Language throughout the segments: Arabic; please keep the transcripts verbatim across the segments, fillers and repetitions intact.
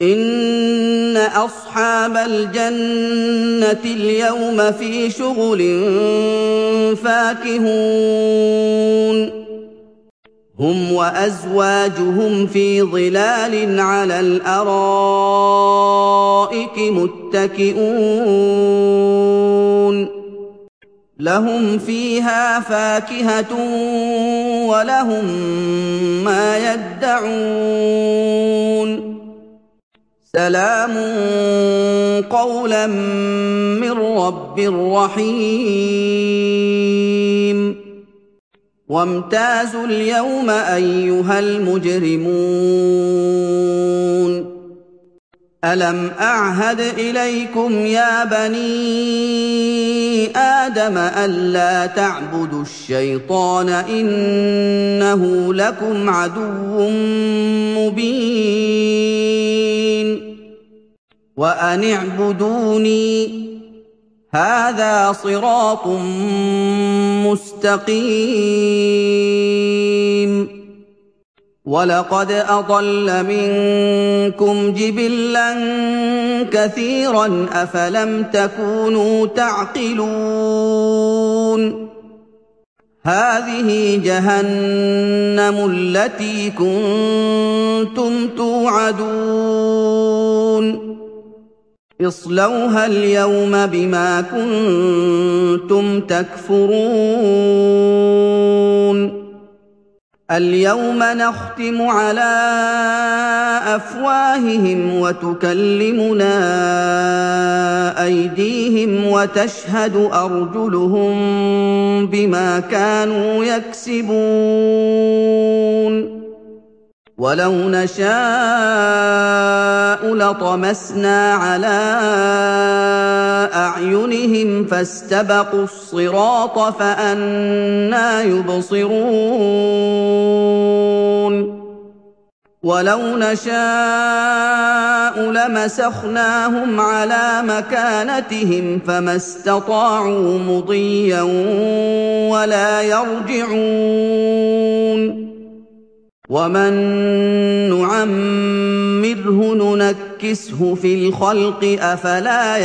إِنَّ أَصْحَابَ الْجَنَّةِ الْيَوْمَ فِي شُغُلٍ فَاكِهُونَ هُمْ وَأَزْوَاجُهُمْ فِي ظِلَالٍ عَلَى الْأَرَائِكِ مُتَّكِئُونَ لَهُمْ فِيهَا فَاكِهَةٌ وَلَهُم مَّا يَدَّعُونَ سَلَامٌ قَوْلًا مِّن رَّبٍّ رَّحِيمٍ وَامْتَازُوا الْيَوْمَ أَيُّهَا الْمُجْرِمُونَ أَلَمْ أَعْهَدْ إِلَيْكُمْ يَا بَنِي آدَمَ أَلَّا تَعْبُدُوا الشَّيْطَانَ إِنَّهُ لَكُمْ عَدُوٌّ مُّبِينٌ وَأَنِ اعْبُدُونِي هَٰذَا صِرَاطٌ مُّسْتَقِيمٌ وَلَقَدْ أَضَلَّ مِنكُمْ جِبِلًّا كَثِيرًا ۖ أَفَلَمْ تَكُونُوا تَعْقِلُونَ هَٰذِهِ جَهَنَّمُ الَّتِي كُنتُمْ تُوعَدُونَ اصْلَوْهَا الْيَوْمَ بِمَا كُنتُمْ تَكْفُرُونَ الْيَوْمَ نَخْتِمُ عَلَىٰ أَفْوَاهِهِمْ وَتُكَلِّمُنَا أَيْدِيهِمْ وَتَشْهَدُ أَرْجُلُهُم بِمَا كَانُوا يَكْسِبُونَ وَلَوْ نَشَاءُ لَطَمَسْنَا عَلَىٰ أَعْيُنِهِمْ فَاسْتَبَقُوا الصِّرَاطَ فَأَنَّىٰ يُبْصِرُونَ وَلَوْ نَشَاءُ لَمَسَخْنَاهُمْ عَلَىٰ مَكَانَتِهِمْ فَمَا اسْتَطَاعُوا مُضِيًّا وَلَا يَرْجِعُونَ وَمَن نُّعَمِّرْهُ نُنَكِّسْهُ فِي الْخَلْقِ ۖ أَفَلَا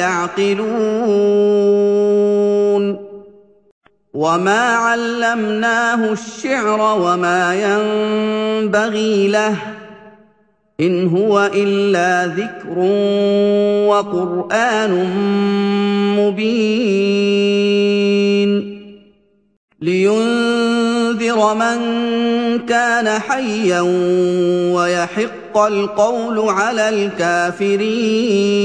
يَعْقِلُونَ وَمَا عَلَّمْنَاهُ الشِّعْرَ وَمَا يَنبَغِي لَهُ ۚ إِنْ هُوَ إِلَّا ذِكْرٌ وَقُرْآنٌ مُّبِينٌ لِّيُنذِرَ مَن كَانَ حَيًّا وَيَحِقَّ الْقَوْلُ عَلَى الْكَافِرِينَ